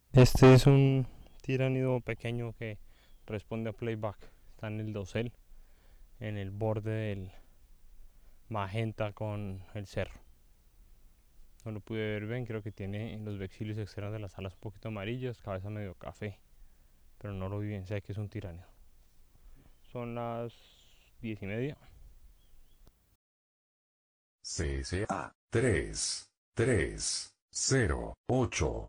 Este es un tiránido pequeño que responde a playback. Está en el dosel, en el borde del magenta con el cerro. No lo pude ver bien, creo que tiene en los vexilios externos de las alas un poquito amarillas, cabeza medio café, pero no lo vi bien, sé que es un tiránido. Son las 10:30. CSA 3308